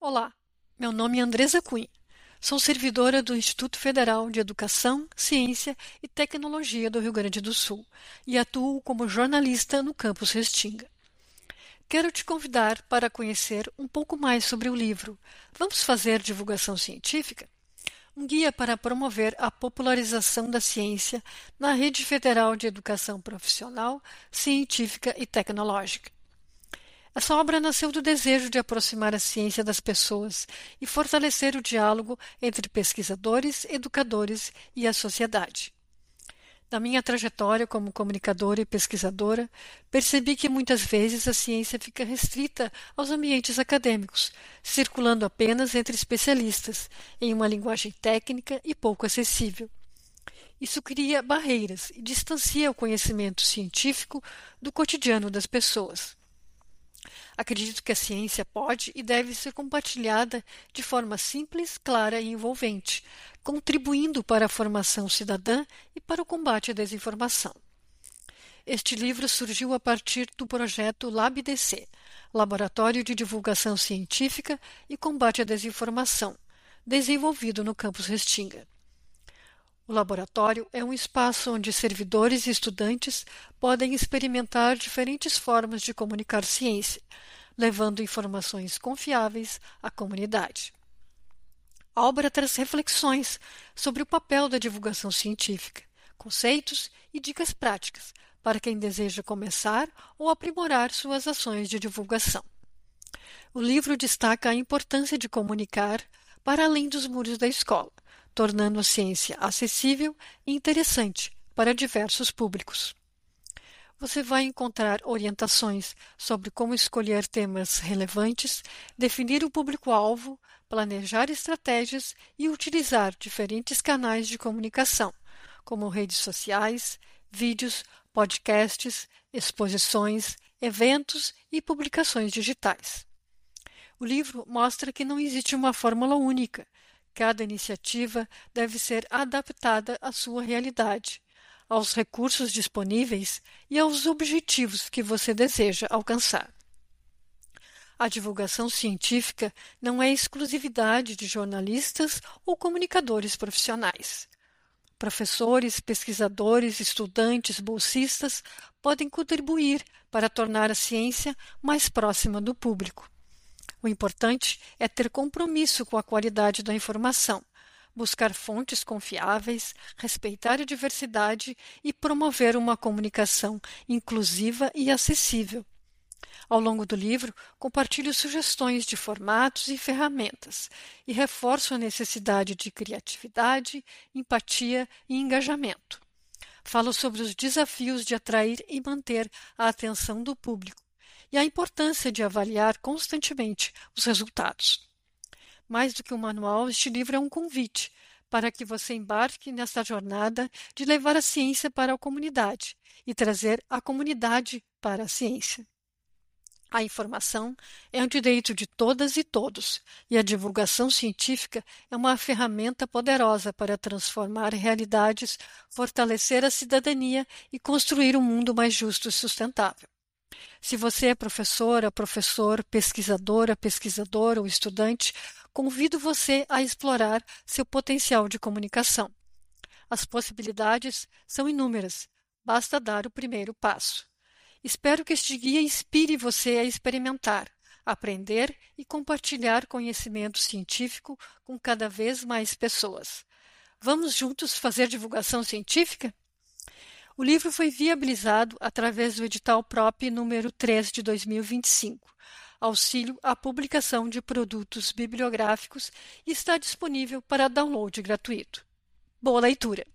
Olá, meu nome é Andresa Cunha. Sou servidora do Instituto Federal de Educação, Ciência e Tecnologia do Rio Grande do Sul e atuo como jornalista no campus Restinga. Quero te convidar para conhecer um pouco mais sobre o livro Vamos Fazer Divulgação Científica? Um guia para promover a popularização da ciência na Rede Federal de Educação Profissional, Científica e Tecnológica. Essa obra nasceu do desejo de aproximar a ciência das pessoas e fortalecer o diálogo entre pesquisadores, educadores e a sociedade. Na minha trajetória como comunicadora e pesquisadora, percebi que muitas vezes a ciência fica restrita aos ambientes acadêmicos, circulando apenas entre especialistas, em uma linguagem técnica e pouco acessível. Isso cria barreiras e distancia o conhecimento científico do cotidiano das pessoas. Acredito que a ciência pode e deve ser compartilhada de forma simples, clara e envolvente, contribuindo para a formação cidadã e para o combate à desinformação. Este livro surgiu a partir do projeto LabDC, Laboratório de Divulgação Científica e Combate à Desinformação, desenvolvido no campus Restinga. O laboratório é um espaço onde servidores e estudantes podem experimentar diferentes formas de comunicar ciência, levando informações confiáveis à comunidade. A obra traz reflexões sobre o papel da divulgação científica, conceitos e dicas práticas para quem deseja começar ou aprimorar suas ações de divulgação. O livro destaca a importância de comunicar para além dos muros da escola, tornando a ciência acessível e interessante para diversos públicos. Você vai encontrar orientações sobre como escolher temas relevantes, definir o público-alvo, planejar estratégias e utilizar diferentes canais de comunicação, como redes sociais, vídeos, podcasts, exposições, eventos e publicações digitais. O livro mostra que não existe uma fórmula única. Cada iniciativa deve ser adaptada à sua realidade, aos recursos disponíveis e aos objetivos que você deseja alcançar. A divulgação científica não é exclusividade de jornalistas ou comunicadores profissionais. Professores, pesquisadores, estudantes, bolsistas podem contribuir para tornar a ciência mais próxima do público. O importante é ter compromisso com a qualidade da informação, buscar fontes confiáveis, respeitar a diversidade e promover uma comunicação inclusiva e acessível. Ao longo do livro, compartilho sugestões de formatos e ferramentas e reforço a necessidade de criatividade, empatia e engajamento. Falo sobre os desafios de atrair e manter a atenção do público e a importância de avaliar constantemente os resultados. Mais do que um manual, este livro é um convite para que você embarque nesta jornada de levar a ciência para a comunidade e trazer a comunidade para a ciência. A informação é um direito de todas e todos, e a divulgação científica é uma ferramenta poderosa para transformar realidades, fortalecer a cidadania e construir um mundo mais justo e sustentável. Se você é professora, professor, pesquisadora, pesquisador ou estudante, convido você a explorar seu potencial de comunicação. As possibilidades são inúmeras, basta dar o primeiro passo. Espero que este guia inspire você a experimentar, aprender e compartilhar conhecimento científico com cada vez mais pessoas. Vamos juntos fazer divulgação científica? O livro foi viabilizado através do edital PROP número 3 de 2025, auxílio à publicação de produtos bibliográficos, e está disponível para download gratuito. Boa leitura!